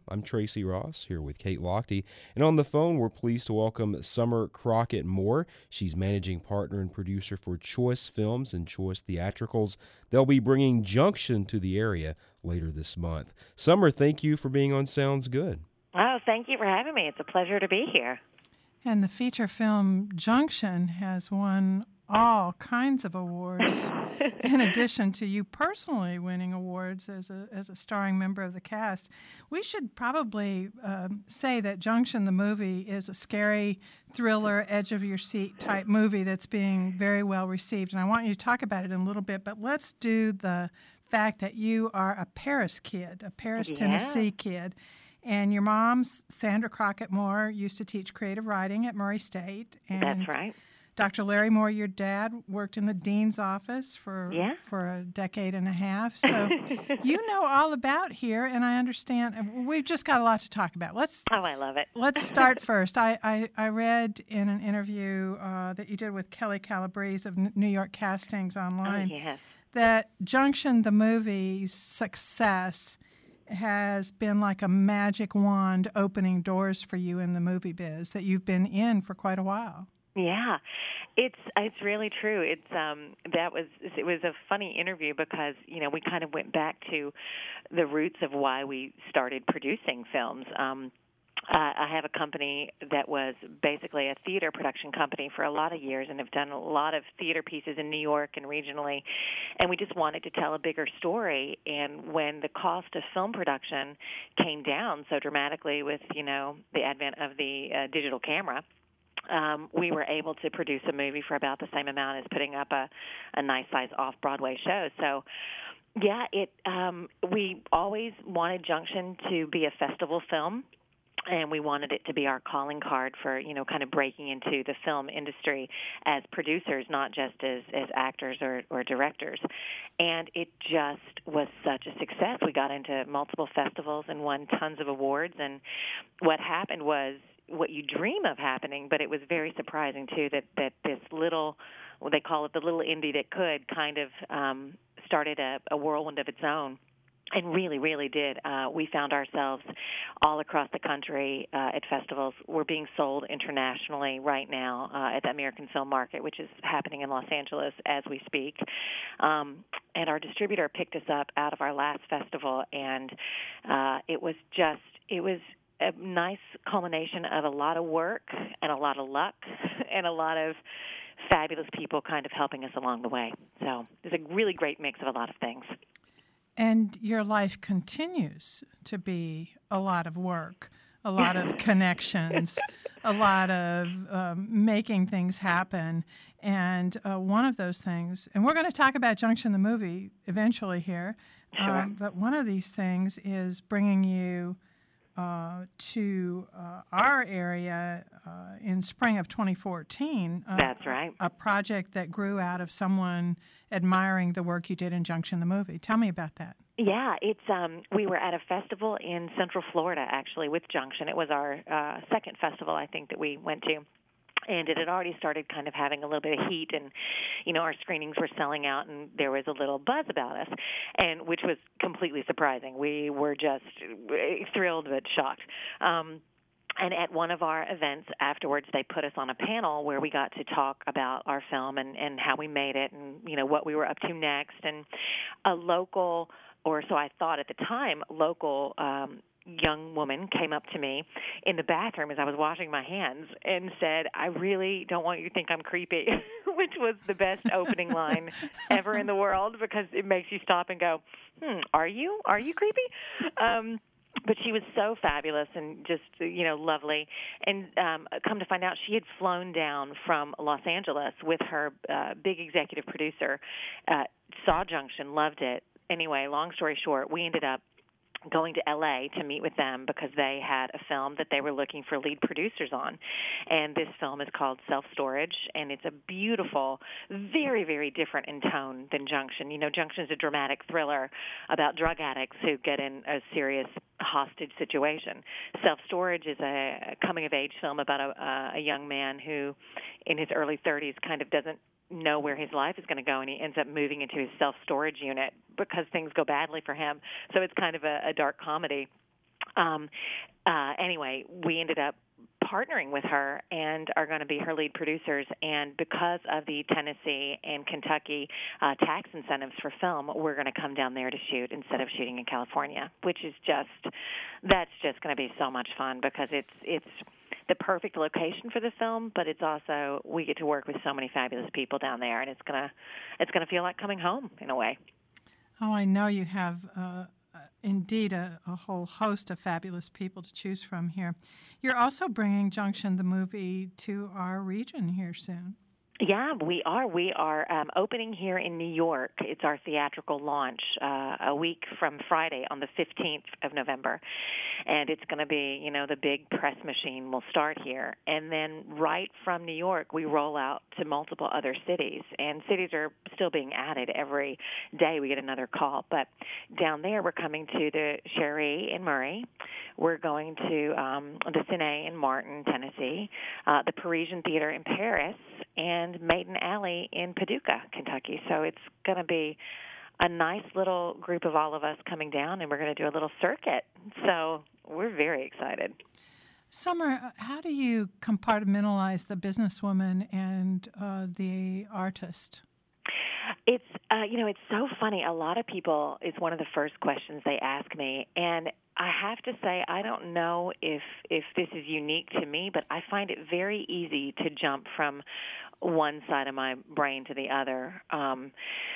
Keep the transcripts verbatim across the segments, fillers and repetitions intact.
I'm Tracy Ross here with Kate Lochte. And on the phone, we're pleased to welcome Summer Crockett Moore. She's managing partner and producer for Choice Films and Choice Theatricals. They'll be bringing Junction to the area later this month. Summer, thank you for being on Sounds Good. Oh, thank you for having me. It's a pleasure to be here. And the feature film Junction has won all kinds of awards, in addition to you personally winning awards as a as a starring member of the cast. We should probably uh, say that Junction, the movie, is a scary thriller, edge-of-your-seat type movie that's being very well received. And I want you to talk about it in a little bit, but let's do the fact that you are a Paris kid, a Paris, yeah. Tennessee kid. And your mom, Sandra Crockett Moore, used to teach creative writing at Murray State. And That's right. Doctor Larry Moore, your dad, worked in the dean's office for yeah. for a decade and a half. So you know all about here, and I understand. We've just got a lot to talk about. Let's. Oh, I love it. Let's start first. I, I, I read in an interview uh, that you did with Kelly Calabrese of New York Castings online oh, yes. that Junction, the movie's success, has been like a magic wand opening doors for you in the movie biz that you've been in for quite a while. Yeah, it's it's really true. It's um that was it was a funny interview because you know we kind of went back to the roots of why we started producing films. Um, Uh, I have a company that was basically a theater production company for a lot of years and have done a lot of theater pieces in New York and regionally, and we just wanted to tell a bigger story. And when the cost of film production came down so dramatically with, you know, the advent of the uh, digital camera, Um, we were able to produce a movie for about the same amount as putting up a, a nice-size off-Broadway show. So, yeah, it um, we always wanted Junction to be a festival film, and we wanted it to be our calling card for, you know, kind of breaking into the film industry as producers, not just as, as actors or, or directors. And it just was such a success. We got into multiple festivals and won tons of awards. And what happened was what you dream of happening, but it was very surprising, too, that, that this little, what they call it the little indie that could, kind of um, started a, a whirlwind of its own. And really, really did. Uh, we found ourselves all across the country uh, at festivals. We're being sold internationally right now uh, at the American Film Market, which is happening in Los Angeles as we speak. Um, and our distributor picked us up out of our last festival, and uh, it was just, it was a nice culmination of a lot of work and a lot of luck and a lot of fabulous people kind of helping us along the way. So it's a really great mix of a lot of things. And your life continues to be a lot of work, a lot of connections, a lot of um, making things happen. And uh, one of those things, and we're going to talk about Junction the movie eventually here, Sure. um, but one of these things is bringing you uh, to uh, our area uh, in spring of twenty fourteen. Uh, That's right. A, a project that grew out of someone admiring the work you did in Junction the movie. Tell me about that. Yeah, it's um, we were at a festival in Central Florida, actually, with Junction. It was our uh, second festival, I think, that we went to. And it had already started kind of having a little bit of heat, and, you know, our screenings were selling out, and there was a little buzz about us, and which was completely surprising. We were just thrilled but shocked. Um, And at one of our events afterwards, they put us on a panel where we got to talk about our film and, and how we made it and, you know, what we were up to next. And a local, or so I thought at the time, local um, young woman came up to me in the bathroom as I was washing my hands and said, "I really don't want you to think I'm creepy," which was the best opening line ever in the world because it makes you stop and go, hmm, are you? Are you creepy? Um But she was so fabulous and just, you know, lovely. And um, come to find out, she had flown down from Los Angeles with her uh, big executive producer, uh, saw Junction, loved it. Anyway, long story short, we ended up going to L A to meet with them because they had a film that they were looking for lead producers on. And this film is called Self-Storage, and it's a beautiful, very, very different in tone than Junction. You know, Junction is a dramatic thriller about drug addicts who get in a serious hostage situation. Self-Storage is a coming-of-age film about a, a young man who, in his early thirties, kind of doesn't know where his life is going to go, and he ends up moving into his self-storage unit because things go badly for him. So it's kind of a, a dark comedy. Um, uh, anyway, we ended up partnering with her and are going to be her lead producers. And because of the Tennessee and Kentucky uh, tax incentives for film, we're going to come down there to shoot instead of shooting in California, which is just, that's just going to be so much fun because it's it's the perfect location for the film, but it's also, we get to work with so many fabulous people down there, and it's going to it's going to feel like coming home in a way. Oh, I know you have uh, indeed a, a whole host of fabulous people to choose from here. You're also bringing Junction the movie to our region here soon. Yeah, we are. We are um, opening here in New York. It's our theatrical launch uh, a week from Friday on the fifteenth of November. And it's going to be, you know, the big press machine will start here. And then right from New York, we roll out to multiple other cities. And cities are still being added every day. We get another call. But down there, we're coming to the Cherie in Murray. We're going to um, the Cine in Martin, Tennessee, uh, the Parisian Theater in Paris, and Maiden Alley in Paducah, Kentucky. So it's going to be a nice little group of all of us coming down, and we're going to do a little circuit. So we're very excited. Summer, how do you compartmentalize the businesswoman and uh, the artist? It's, uh, you know, it's so funny. A lot of people, it's one of the first questions they ask me, and I have to say I don't know if if this is unique to me, but I find it very easy to jump from one side of my brain to the other. Um,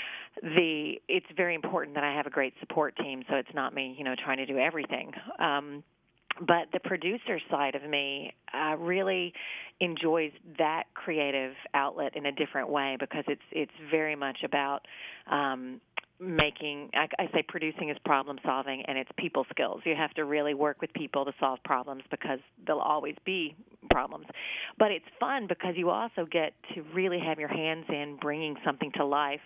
the it's very important that I have a great support team, so it's not me, you know, trying to do everything. Um, But the producer side of me uh, really enjoys that creative outlet in a different way because it's it's very much about um, making, I, I say producing is problem solving, and it's people skills. You have to really work with people to solve problems because there'll always be problems. But it's fun because you also get to really have your hands in bringing something to life.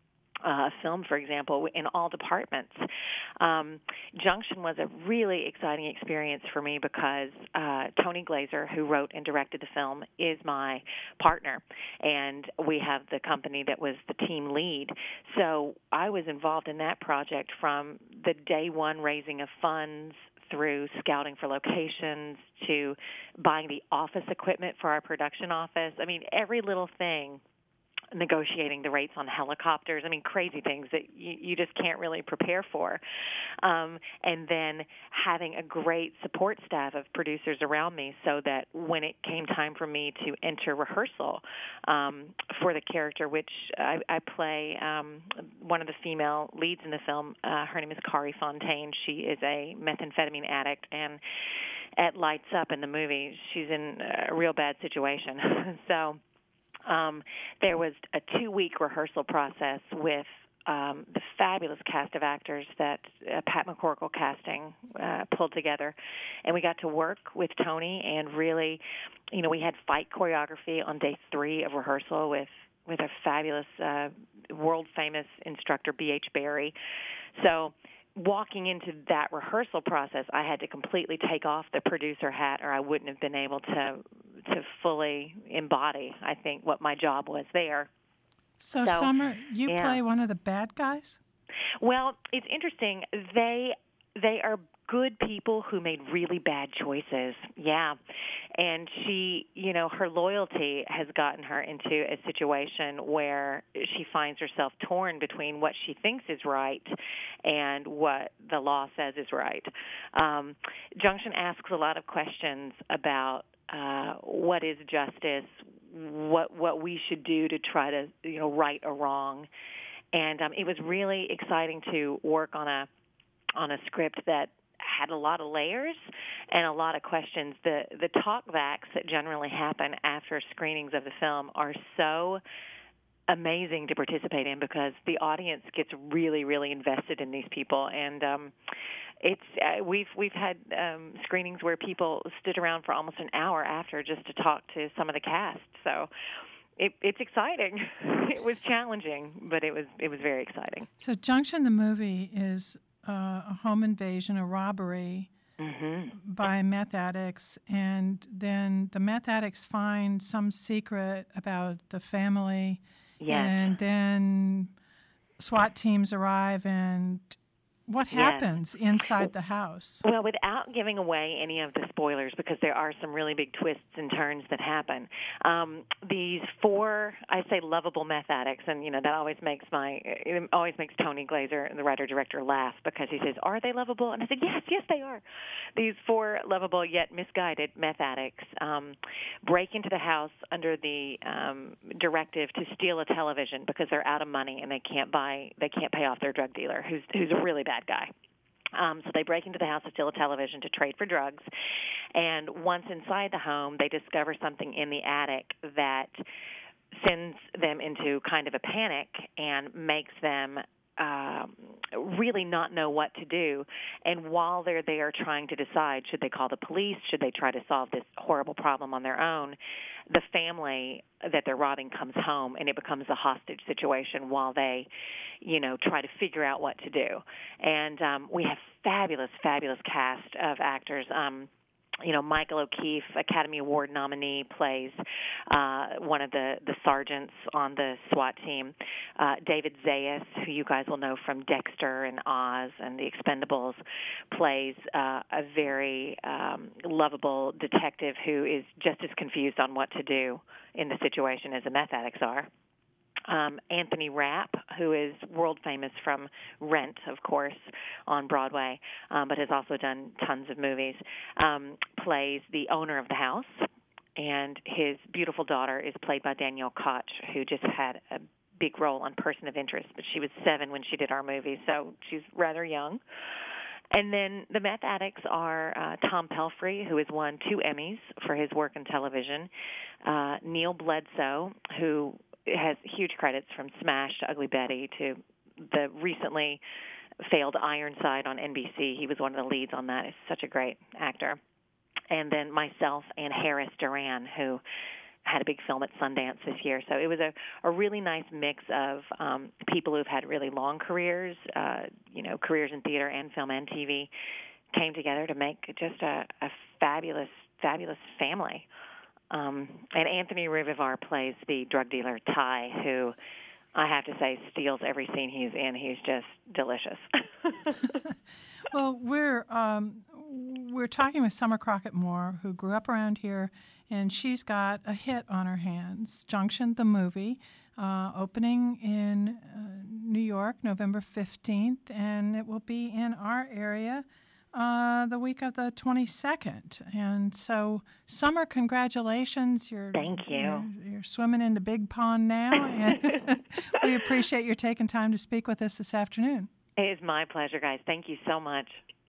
Uh, film, for example, in all departments. Um, Junction was a really exciting experience for me because uh, Tony Glazer, who wrote and directed the film, is my partner, and we have the company that was the team lead. So I was involved in that project from the day one raising of funds through scouting for locations to buying the office equipment for our production office. I mean, every little thing. Negotiating the rates on helicopters. I mean, crazy things that you, you just can't really prepare for. Um, and then having a great support staff of producers around me so that when it came time for me to enter rehearsal um, for the character, which I, I play um, one of the female leads in the film, uh, her name is Kari Fontaine. She is a methamphetamine addict, and at Lights Up in the movie, she's in a real bad situation. so Um, there was a two-week rehearsal process with um, the fabulous cast of actors that uh, Pat McCorkle casting uh, pulled together, and we got to work with Tony and really, you know, we had fight choreography on day three of rehearsal with with a fabulous uh, world-famous instructor, B H Barry. So walking into that rehearsal process, I had to completely take off the producer hat, or I wouldn't have been able to to fully embody, I think, what my job was there. So, so Summer, you yeah. play one of the bad guys? Well, it's interesting. They they are good people who made really bad choices. Yeah. And she, you know, her loyalty has gotten her into a situation where she finds herself torn between what she thinks is right and what the law says is right. Um, Junction asks a lot of questions about uh, what is justice, what what we should do to try to, you know, right a wrong. And um, it was really exciting to work on a on a script that had a lot of layers and a lot of questions. The the talkbacks that generally happen after screenings of the film are so amazing to participate in because the audience gets really, really invested in these people. And um, it's uh, we've we've had um, screenings where people stood around for almost an hour after just to talk to some of the cast. So it, it's exciting. It was challenging, but it was it was very exciting. So Junction, the movie, is uh, a home invasion, a robbery mm-hmm. by meth addicts, and then the meth addicts find some secret about the family, yes. and then SWAT teams arrive and What Yes. happens inside the house? Well, without giving away any of the spoilers, because there are some really big twists and turns that happen, um, these four, I say, lovable meth addicts, and you know that always makes my, it always makes Tony Glazer, the writer-director, laugh because he says, "Are they lovable?" And I said, "Yes, yes, they are." These four lovable yet misguided meth addicts um, break into the house under the um, directive to steal a television because they're out of money and they can't buy, they can't pay off their drug dealer, who's who's a really bad guy. Um, so they break into the house to steal a television to trade for drugs. And once inside the home, they discover something in the attic that sends them into kind of a panic and makes them um, really not know what to do. And while they're there trying to decide, should they call the police, should they try to solve this horrible problem on their own, the family that they're robbing comes home, and it becomes a hostage situation while they, you know, try to figure out what to do. And um, we have fabulous, fabulous cast of actors. Um, you know, Michael O'Keefe, Academy Award nominee, plays uh, one of the, the sergeants on the SWAT team. Uh, David Zayas, who you guys will know from Dexter and Oz and The Expendables, plays uh, a very um, lovable detective who is just as confused on what to do in the situation as the meth addicts are. Um, Anthony Rapp, who is world famous from Rent, of course, on Broadway, um, but has also done tons of movies, um, plays the owner of the house, and his beautiful daughter is played by Danielle Koch, who just had a big role on Person of Interest, but she was seven when she did our movie, so she's rather young. And then the meth addicts are uh, Tom Pelfrey, who has won two Emmys for his work in television, uh, Neil Bledsoe, who has huge credits from Smash to Ugly Betty to the recently failed Ironside on N B C. He was one of the leads on that. He's such a great actor. And then myself and Harris Duran, who had a big film at Sundance this year. So it was a, a really nice mix of um, people who've had really long careers, uh, you know, careers in theater and film and T V, came together to make just a, a fabulous, fabulous family. Um, and Anthony Rivivar plays the drug dealer, Ty, who I have to say steals every scene he's in. He's just delicious. Well, we're um, we're talking with Summer Crockett Moore, who grew up around here, and she's got a hit on her hands, Junction, the movie, uh, opening in uh, New York, November fifteenth, and it will be in our area Uh, the week of the twenty-second. And so, Summer, congratulations. You're, Thank you. You're, you're swimming in the big pond now, and we appreciate your taking time to speak with us this afternoon. It is my pleasure, guys. Thank you so much.